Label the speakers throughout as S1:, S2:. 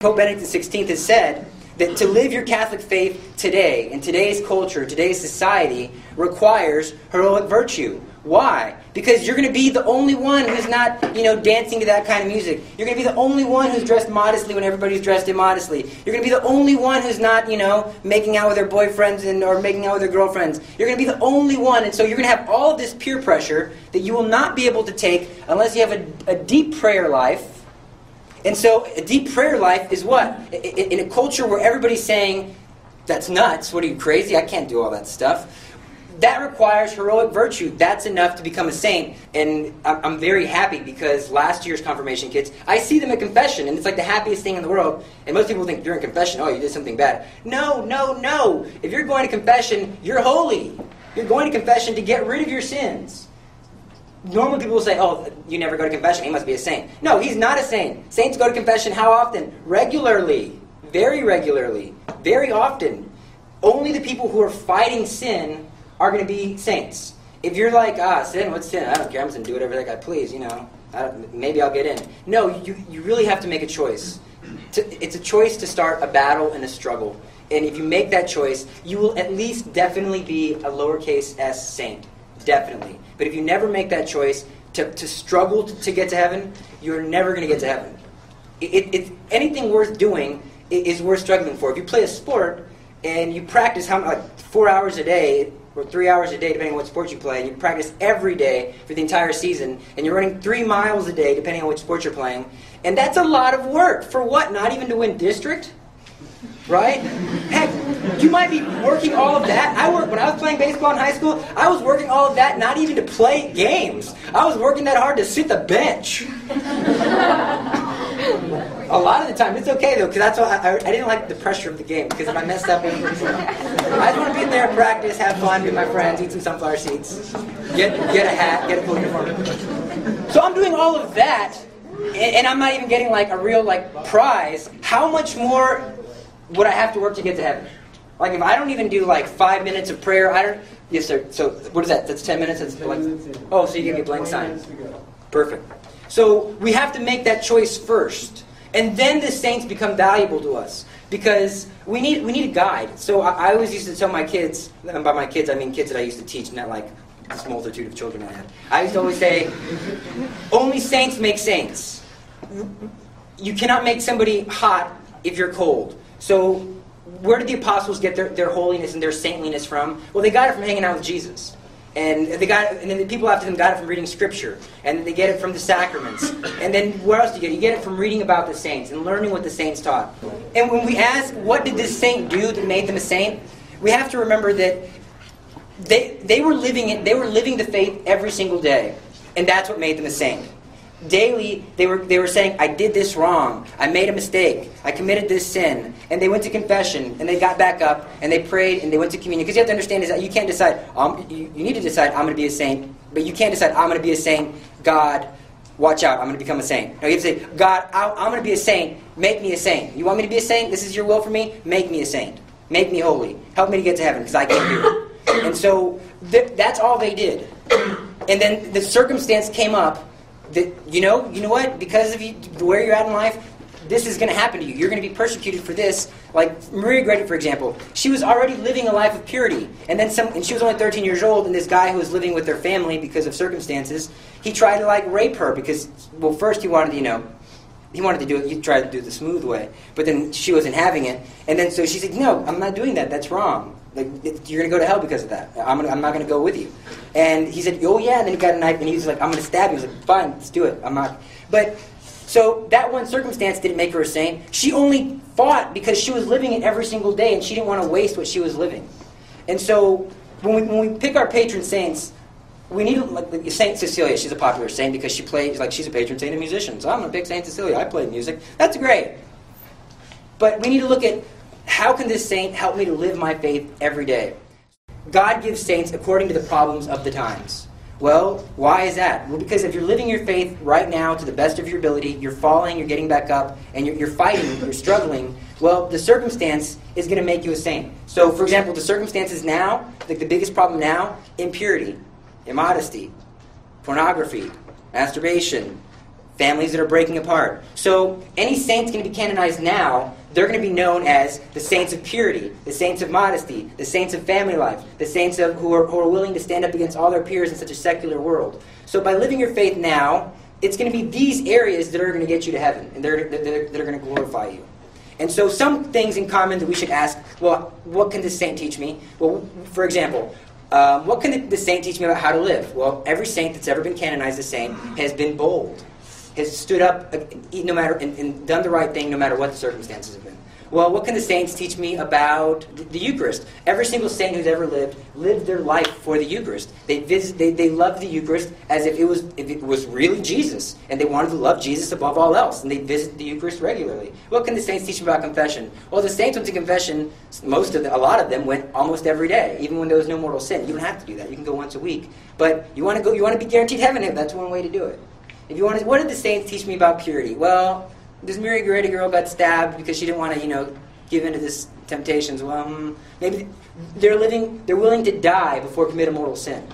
S1: Pope Benedict XVI has said that to live your Catholic faith today, in today's culture, today's society, requires heroic virtue. Why? Because you're going to be the only one who's not, dancing to that kind of music. You're going to be the only one who's dressed modestly when everybody's dressed immodestly. You're going to be the only one who's not, making out with their boyfriends or making out with their girlfriends. You're going to be the only one, and so you're going to have all of this peer pressure that you will not be able to take unless you have a deep prayer life. And so a deep prayer life is what? In a culture where everybody's saying, that's nuts, what are you, crazy? I can't do all that stuff. That requires heroic virtue. That's enough to become a saint. And I'm very happy because last year's confirmation kids, I see them at confession, and it's like the happiest thing in the world. And most people think, you're in confession, oh, you did something bad. No. If you're going to confession, you're holy. You're going to confession to get rid of your sins. Normally people will say, oh, you never go to confession, he must be a saint. No, he's not a saint. Saints go to confession how often? Regularly. Very regularly. Very often. Only the people who are fighting sin are going to be saints. If you're like, sin, what's sin? I don't care, I'm just going to do whatever I please, maybe I'll get in. No, you really have to make a choice. It's a choice to start a battle and a struggle. And if you make that choice, you will at least definitely be a lowercase s saint. Definitely. But if you never make that choice to struggle to get to heaven, you're never going to get to heaven. Anything worth doing is worth struggling for. If you play a sport and you practice 4 hours a day or 3 hours a day, depending on what sport you play, and you practice every day for the entire season, and you're running 3 miles a day, depending on which sport you're playing, and that's a lot of work. For what? Not even to win district? Right? Heck, you might be working all of that. When I was playing baseball in high school, I was working all of that not even to play games. I was working that hard to sit the bench. A lot of the time, it's okay though, because that's why I didn't like the pressure of the game, because if I messed up, I just want to be in there and practice, have fun, be with my friends, eat some sunflower seeds, get a hat, get a cool uniform. So I'm doing all of that, and I'm not even getting a real prize. How much more would I have to work to get to heaven? If I don't even do 5 minutes of prayer, Yes, sir. So what is that? That's 10 minutes? That's oh, so you give me a blank sign. Perfect. So we have to make that choice first. And then the saints become valuable to us. Because we need a guide. So I always used to tell my kids, and by my kids I mean kids that I used to teach, not this multitude of children I had. I used to always say, only saints make saints. You cannot make somebody hot if you're cold. So where did the apostles get their holiness and their saintliness from? Well, they got it from hanging out with Jesus. And then the people after them got it from reading Scripture. And then they get it from the sacraments. And then where else do you get it? You get it from reading about the saints and learning what the saints taught. And when we ask, what did this saint do that made them a saint? We have to remember that they were living the faith every single day. And that's what made them a saint. Daily, they were saying, I did this wrong. I made a mistake. I committed this sin. And they went to confession, and they got back up, and they prayed, and they went to communion. Because you have to understand is that you can't decide, you need to decide, I'm going to be a saint. But you can't decide, I'm going to be a saint. God, watch out, I'm going to become a saint. No, you have to say, God, I'm going to be a saint. Make me a saint. You want me to be a saint? This is your will for me? Make me a saint. Make me holy. Help me to get to heaven, because I can't do it. And so, that's all they did. And then the circumstance came up that, you know what? Because of where you're at in life, this is going to happen to you. You're going to be persecuted for this. Like Maria Goretti, for example, she was already living a life of purity, and she was only 13 years old, and this guy who was living with their family because of circumstances, he tried to rape her because, well, first he wanted to do it. He tried to do it the smooth way, but then she wasn't having it, and then so she said, "No, I'm not doing that. That's wrong. You're going to go to hell because of that. I'm not going to go with you." And he said, "Oh yeah." And then he got a knife and he was like, "I'm going to stab you." He was like, "Fine, let's do it. I'm not." But so that one circumstance didn't make her a saint. She only fought because she was living it every single day, and she didn't want to waste what she was living. And so when we pick our patron saints, we need Saint Cecilia. She's a popular saint because she plays she's a patron saint of musicians. So I'm going to pick Saint Cecilia. I play music. That's great. But we need to look at, how can this saint help me to live my faith every day? God gives saints according to the problems of the times. Well, why is that? Well, because if you're living your faith right now to the best of your ability, you're falling, you're getting back up, and you're fighting, you're struggling, well, the circumstance is going to make you a saint. So, for example, the circumstances now, the biggest problem now, impurity, immodesty, pornography, masturbation, families that are breaking apart. So any saints going to be canonized now, they're going to be known as the saints of purity, the saints of modesty, the saints of family life, the saints who are willing to stand up against all their peers in such a secular world. So by living your faith now, it's going to be these areas that are going to get you to heaven, and that are going to glorify you. And so some things in common that we should ask, well, what can this saint teach me? Well, for example, what can the saint teach me about how to live? Well, every saint that's ever been canonized as a saint has been bold, has stood up no matter and done the right thing no matter what the circumstances have been. Well, what can the saints teach me about the Eucharist? Every single saint who's ever lived their life for the Eucharist. They loved the Eucharist as if it was really Jesus, and they wanted to love Jesus above all else, and they visit the Eucharist regularly. What can the saints teach me about confession? Well, the saints went to confession. A lot of them went almost every day, even when there was no mortal sin. You don't have to do that. You can go once a week, but you want to be guaranteed heaven. That's one way to do it. What did the saints teach me about purity? Well, this Mary Goretti girl got stabbed because she didn't want to, give into this temptations. Well, maybe they're willing to die before commit a mortal sin.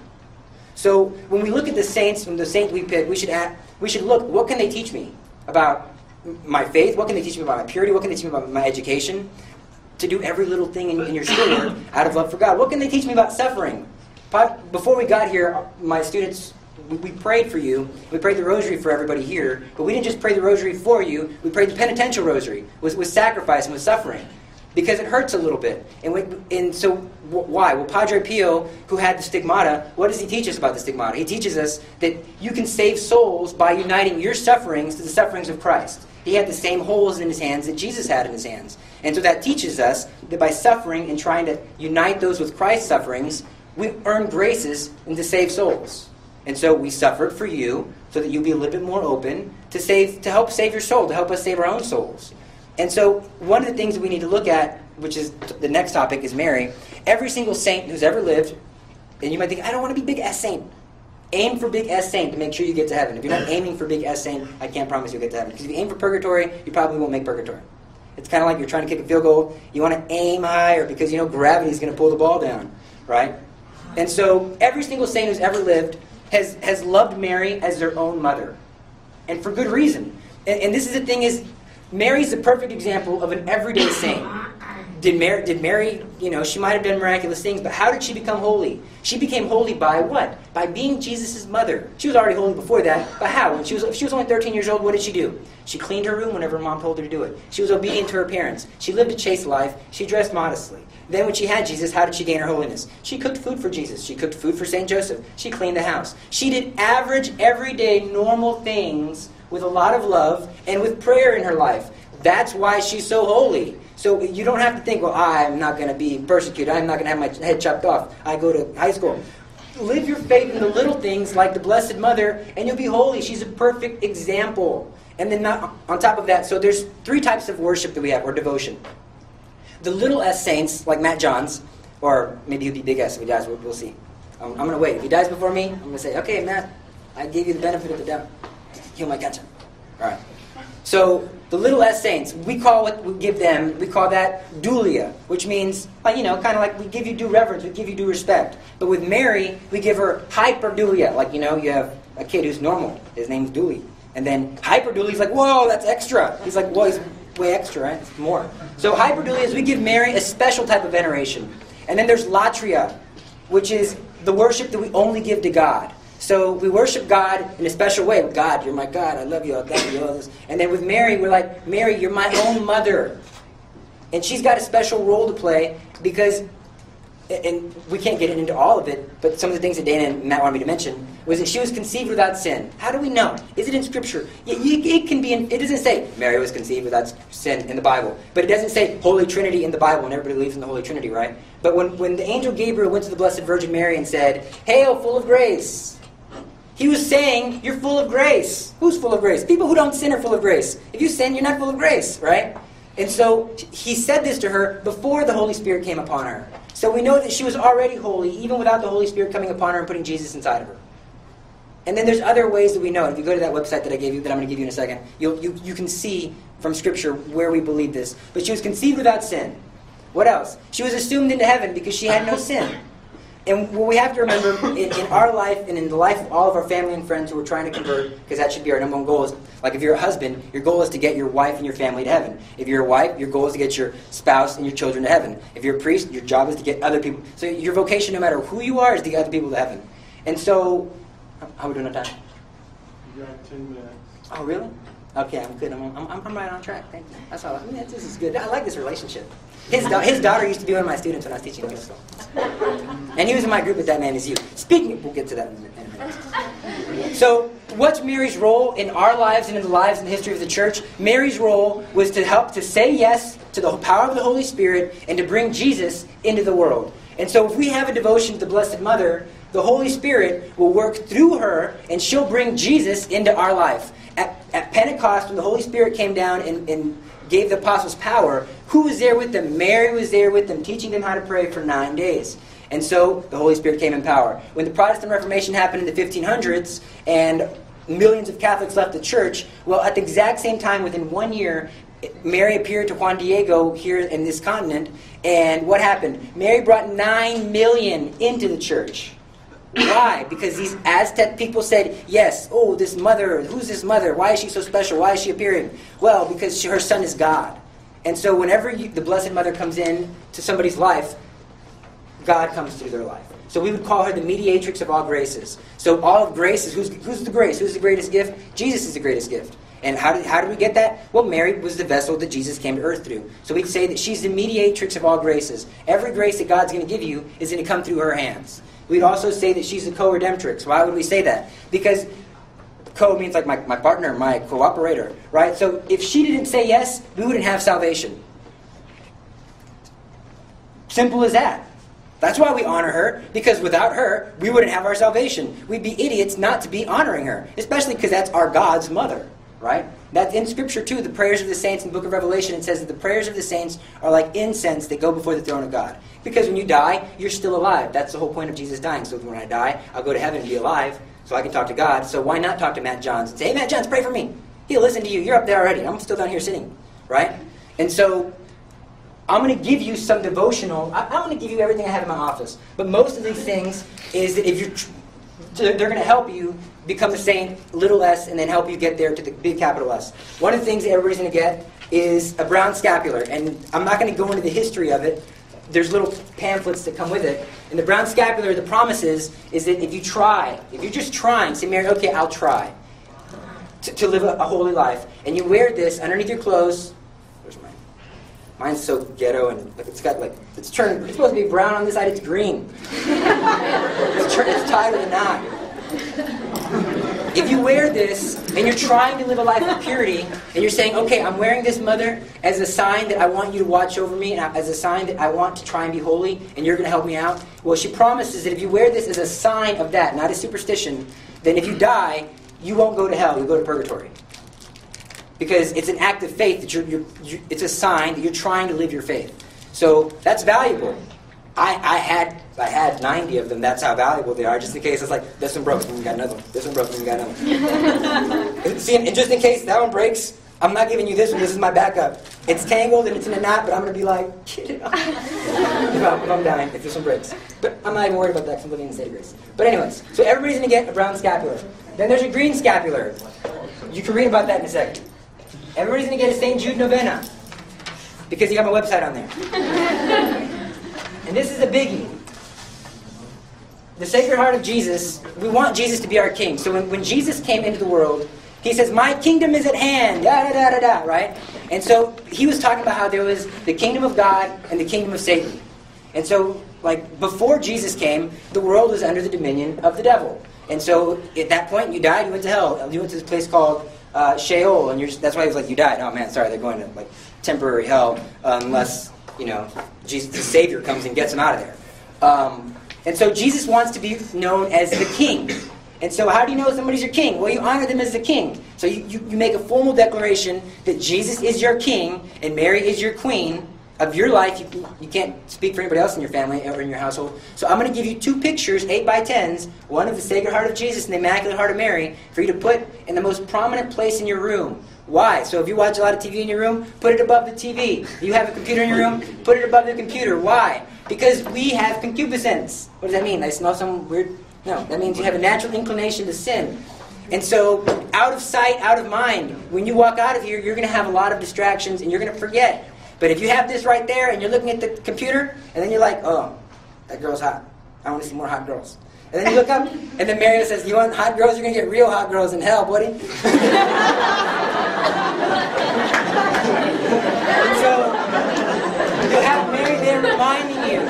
S1: So when we look at the saints, from the saint we pick, we should look, what can they teach me about my faith? What can they teach me about my purity? What can they teach me about my education? To do every little thing in your schoolwork out of love for God. What can they teach me about suffering? Before we got here, my students, we prayed for you. We prayed the rosary for everybody here. But we didn't just pray the rosary for you. We prayed the penitential rosary with sacrifice and with suffering. Because it hurts a little bit. And so why? Well, Padre Pio, who had the stigmata, what does he teach us about the stigmata? He teaches us that you can save souls by uniting your sufferings to the sufferings of Christ. He had the same holes in his hands that Jesus had in his hands. And so that teaches us that by suffering and trying to unite those with Christ's sufferings, we earn graces and to save souls. And so we suffered for you so that you'll be a little bit more open to help save your soul, to help us save our own souls. And so one of the things that we need to look at, which is the next topic, is Mary. Every single saint who's ever lived, and you might think, I don't want to be big S saint. Aim for big S saint to make sure you get to heaven. If you're not aiming for big S saint, I can't promise you'll get to heaven. Because if you aim for purgatory, you probably won't make purgatory. It's kind of like you're trying to kick a field goal. You want to aim higher because gravity's going to pull the ball down, right? And so every single saint who's ever lived has loved Mary as their own mother. And for good reason. And this is the thing is, Mary's the perfect example of an everyday saint. Did Mary, she might have done miraculous things, but how did she become holy? She became holy by what? By being Jesus' mother. She was already holy before that, but how? If she was only 13 years old, what did she do? She cleaned her room whenever mom told her to do it. She was obedient to her parents. She lived a chaste life. She dressed modestly. Then when she had Jesus, how did she gain her holiness? She cooked food for Jesus. She cooked food for St. Joseph. She cleaned the house. She did average, everyday, normal things with a lot of love and with prayer in her life. That's why she's so holy. So you don't have to think, well, I'm not going to be persecuted. I'm not going to have my head chopped off. I go to high school. Live your faith in the little things like the Blessed Mother, and you'll be holy. She's a perfect example. And then on top of that, so there's 3 types of worship that we have, or devotion. The little S saints, like Matt Johns, or maybe he'll be big S if he dies, we'll see. I'm going to wait. If he dies before me, I'm going to say, okay, Matt, I gave you the benefit of the doubt. He'll might catch him. All right. So the little S saints, we call that dulia, which means, kind of like we give you due reverence, we give you due respect. But with Mary, we give her hyperdulia. Like, you have a kid who's normal. His name's Dooley. And then hyperdulia is like, whoa, that's extra. He's like, well, he's way extra, right? It's more. So hyperdulia is we give Mary a special type of veneration. And then there's latria, which is the worship that we only give to God. So we worship God in a special way. God, you're my God. I love you. I love you. All this. And then with Mary, we're like, Mary, you're my own mother. And she's got a special role to play because, and we can't get into all of it, but some of the things that Dana and Matt wanted me to mention was that she was conceived without sin. How do we know? Is it in Scripture? It can be. It doesn't say Mary was conceived without sin in the Bible, but it doesn't say Holy Trinity in the Bible, and everybody believes in the Holy Trinity, right? But when the angel Gabriel went to the Blessed Virgin Mary and said, "Hail, full of grace," he was saying, you're full of grace. Who's full of grace? People who don't sin are full of grace. If you sin, you're not full of grace, right? And so he said this to her before the Holy Spirit came upon her. So we know that she was already holy, even without the Holy Spirit coming upon her and putting Jesus inside of her. And then there's other ways that we know. If you go to that website that I gave you, that I'm going to give you in a second, you can see from Scripture where we believe this. But she was conceived without sin. What else? She was assumed into heaven because she had no sin. And what we have to remember in our life and in the life of all of our family and friends who are trying to convert, because that should be our number one goal, is like if you're a husband, your goal is to get your wife and your family to heaven. If you're a wife, your goal is to get your spouse and your children to heaven. If you're a priest, your job is to get other people. So your vocation, no matter who you are, is to get other people to heaven. And so, how are we doing on time?
S2: You got 10 minutes.
S1: Oh, really? Okay, I'm good. I'm right on track. Thank you. That's all. I mean, this is good. I like this relationship. His daughter used to be one of my students when I was teaching middle school. And he was in my group at That Man Is You. Speaking, we'll get to that in a minute. So, what's Mary's role in our lives and in the lives and the history of the church? Mary's role was to help to say yes to the power of the Holy Spirit and to bring Jesus into the world. And so if we have a devotion to the Blessed Mother, the Holy Spirit will work through her and she'll bring Jesus into our life. At Pentecost, when the Holy Spirit came down and gave the apostles power, who was there with them? Mary was there with them, teaching them how to pray for 9 days. And so the Holy Spirit came in power. When the Protestant Reformation happened in the 1500s and millions of Catholics left the church, well, at the exact same time, within 1 year, Mary appeared to Juan Diego here in this continent. And what happened? Mary brought 9 million into the church. Why? Because these Aztec people said, yes, oh, this mother, who's this mother? Why is she so special? Why is she appearing? Well, because her son is God. And so whenever the Blessed Mother comes in to somebody's life, God comes through their life. So we would call her the mediatrix of all graces. So all of grace is, who's the grace? Who's the greatest gift? Jesus is the greatest gift. And how did we get that? Well, Mary was the vessel that Jesus came to earth through. So we'd say that she's the mediatrix of all graces. Every grace that God's going to give you is going to come through her hands. We'd also say that she's the co-redemptrix. Why would we say that? Because co means like my partner, my cooperator, right? So if she didn't say yes, we wouldn't have salvation. Simple as that. That's why we honor her, because without her, we wouldn't have our salvation. We'd be idiots not to be honoring her, especially because that's our God's mother, right? That's in Scripture too, the prayers of the saints in the book of Revelation. It says that the prayers of the saints are like incense that go before the throne of God. Because when you die, you're still alive. That's the whole point of Jesus dying. So when I die, I'll go to heaven and be alive, so I can talk to God. So why not talk to Matt Johns and say, hey, Matt Johns, pray for me. He'll listen to you. You're up there already. I'm still down here sitting, right? And so I'm going to give you some devotional. I'm going to give you everything I have in my office. But most of these things is that if they're going to help you become a saint, little s, and then help you get there to the big capital S. One of the things that everybody's going to get is a brown scapular. And I'm not going to go into the history of it. There's little pamphlets that come with it. And the brown scapular, the promise is that if you're just trying, say, Mary, okay, I'll try to live a holy life. And you wear this underneath your clothes. Where's mine? Mine's so ghetto, and it's supposed to be brown on this side, it's green. It's tied with a knot. If you wear this, and you're trying to live a life of purity, and you're saying, okay, I'm wearing this, Mother, as a sign that I want you to watch over me, and as a sign that I want to try and be holy, and you're going to help me out, well, she promises that if you wear this as a sign of that, not a superstition, then if you die, you won't go to hell, you'll go to purgatory. Because it's an act of faith, that it's a sign that you're trying to live your faith. So that's valuable. I had 90 of them. That's how valuable they are. Just in case, it's like, this one broke, and we got another one. This one broke, and we got another one. See, and just in case that one breaks, I'm not giving you this one. This is my backup. It's tangled and it's in a knot, but I'm going to be like, get it off. if I'm dying, if this one breaks. But I'm not even worried about that because I'm living in the state of grace. But anyways, so everybody's going to get a brown scapular. Then there's a green scapular. You can read about that in a second. Everybody's going to get a St. Jude novena because you have my website on there. And this is a biggie. The Sacred Heart of Jesus, we want Jesus to be our king. So when Jesus came into the world, he says, my kingdom is at hand, da-da-da-da-da, right? And so he was talking about how there was the kingdom of God and the kingdom of Satan. And so, like, before Jesus came, the world was under the dominion of the devil. And so at that point, you died, you went to hell. You went to this place called Sheol, and that's why he was like, you died. Oh man, sorry, they're going to like temporary hell unless, Jesus, the Savior, comes and gets them out of there. And so Jesus wants to be known as the king. And so how do you know somebody's your king? Well, you honor them as the king. So you make a formal declaration that Jesus is your king and Mary is your queen of your life. You can't speak for anybody else in your family or in your household. So I'm going to give you 2 pictures, 8x10s, one of the Sacred Heart of Jesus and the Immaculate Heart of Mary, for you to put in the most prominent place in your room. Why? So if you watch a lot of TV in your room, put it above the TV. If you have a computer in your room, put it above the computer. Why? Because we have concupiscence. What does that mean? I smell some weird... No, that means you have a natural inclination to sin. And so, out of sight, out of mind. When you walk out of here, you're going to have a lot of distractions and you're going to forget. But if you have this right there and you're looking at the computer, and then you're like, oh, that girl's hot. I want to see more hot girls. And then you look up, and then Mario says, you want hot girls? You're going to get real hot girls in hell, buddy. So, you have Mary there reminding you.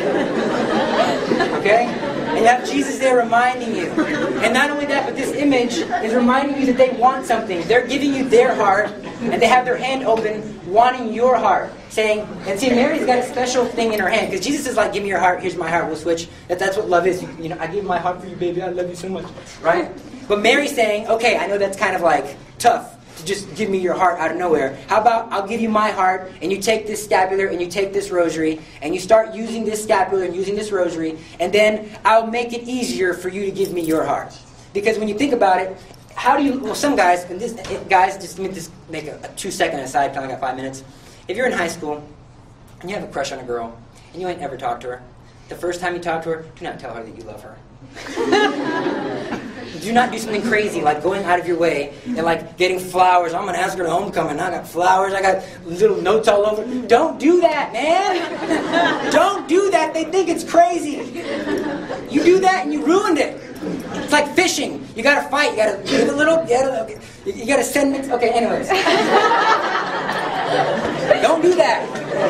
S1: Okay? And you have Jesus there reminding you. And not only that, but this image is reminding you that they want something. They're giving you their heart, and they have their hand open, wanting your heart. Saying, and see, Mary's got a special thing in her hand, because Jesus is like, give me your heart, here's my heart, we'll switch. That's what love is. You know, I give my heart for you, baby, I love you so much. Right? But Mary's saying, okay, I know that's kind of like tough to just give me your heart out of nowhere. How about I'll give you my heart, and you take this scapular, and you take this rosary, and you start using this scapular and using this rosary, and then I'll make it easier for you to give me your heart. Because when you think about it, how do you, well, some guys, and this, guys, just let me just make a 2-second aside, I only got 5 minutes. If you're in high school, and you have a crush on a girl, and you ain't ever talked to her, the first time you talk to her, do not tell her that you love her. Do not do something crazy like going out of your way and like getting flowers. I'm going to ask her to homecoming. I got flowers. I got little notes all over. Don't do that, man. Don't do that. They think it's crazy. You do that and you ruined it. It's like fishing. You got to fight. You got to give a little. You got to send it. Okay, anyways. Don't do that.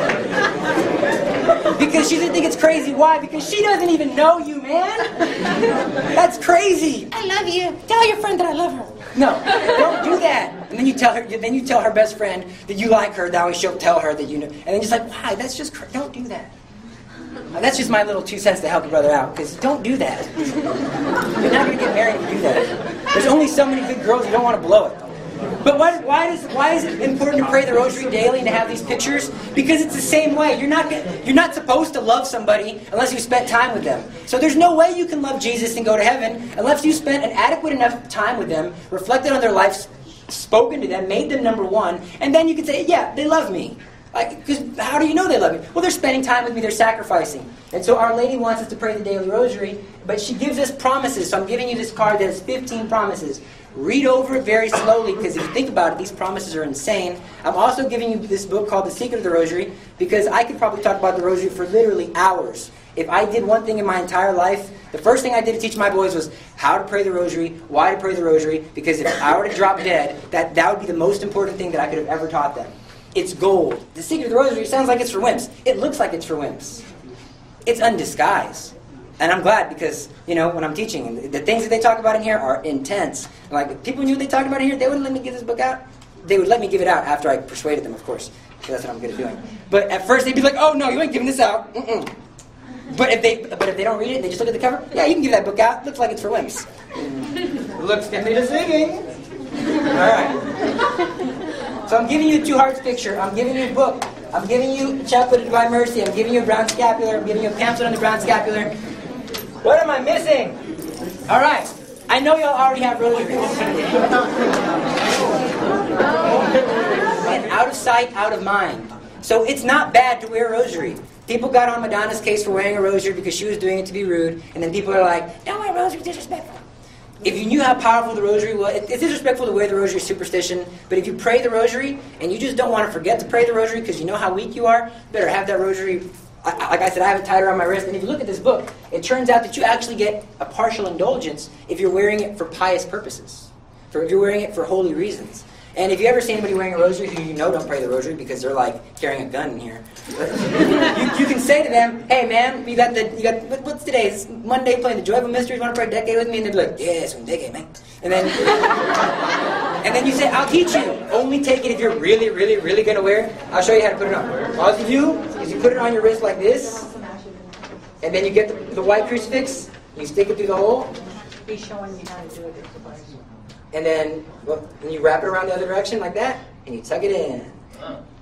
S1: Because she doesn't think it's crazy. Why? Because she doesn't even know you, man. That's crazy. I love you. Tell your friend that I love her. No, don't do that. And then you tell her. Then you tell her best friend that you like her. That way she'll tell her that you know. And then just like, wow, that's just don't do that. That's just my little 2 cents to help your brother out. Because don't do that. You're not going to get married if you do that. There's only so many good girls. You don't want to blow it. But why is it important to pray the rosary daily and to have these pictures? Because it's the same way. You're not supposed to love somebody unless you spent time with them. So there's no way you can love Jesus and go to heaven unless you spent an adequate enough time with them, reflected on their lives, spoken to them, made them number one, and then you can say, yeah, they love me. Because how do you know they love me? Well, they're spending time with me, they're sacrificing. And so Our Lady wants us to pray the daily rosary, but she gives us promises. So I'm giving you this card that has 15 promises. Read over it very slowly, because if you think about it, these promises are insane. I'm also giving you this book called The Secret of the Rosary, because I could probably talk about the rosary for literally hours. If I did one thing in my entire life, the first thing I did to teach my boys was how to pray the rosary, why to pray the rosary, because if I were to drop dead, that would be the most important thing that I could have ever taught them. It's gold. The Secret of the Rosary sounds like it's for wimps. It looks like it's for wimps. It's undisguised. And I'm glad because, you know, when I'm teaching, the things that they talk about in here are intense. Like, if people knew what they talked about in here, they wouldn't let me give this book out. They would let me give it out after I persuaded them, of course. Because that's what I'm good at doing. But at first they'd be like, oh, no, you ain't giving this out. Mm-mm. But if they don't read it, they just look at the cover, yeah, you can give that book out. Looks like it's for wimps. Looks definitely deceiving. All right. So I'm giving you a Two Hearts picture. I'm giving you a book. I'm giving you a Chaplet of Divine Mercy. I'm giving you a brown scapular. I'm giving you a pamphlet on the brown scapular. What am I missing? All right. I know y'all already have rosaries. And out of sight, out of mind. So it's not bad to wear a rosary. People got on Madonna's case for wearing a rosary because she was doing it to be rude. And then people are like, don't wear a rosary, disrespectful. If you knew how powerful the rosary was, it's disrespectful to wear the rosary, superstition, but if you pray the rosary, and you just don't want to forget to pray the rosary because you know how weak you are, you better have that rosary, like I said, I have it tied around my wrist, and if you look at this book, it turns out that you actually get a partial indulgence if you're wearing it for pious purposes, if you're wearing it for holy reasons. And if you ever see anybody wearing a rosary who you know don't pray the rosary because they're like carrying a gun in here, you can say to them, hey man, you got what's today? It's Monday playing the Joyful Mysteries, want to pray a decade with me? And they're like, yes, one decade, man. And then you say, I'll teach you. Only take it if you're really, really, really going to wear it. I'll show you how to put it on. All you do is you put it on your wrist like this, and then you get the white crucifix, you stick it through the hole.
S3: He's showing you how to do it.
S1: And then you wrap it around the other direction like that, and you tuck it in.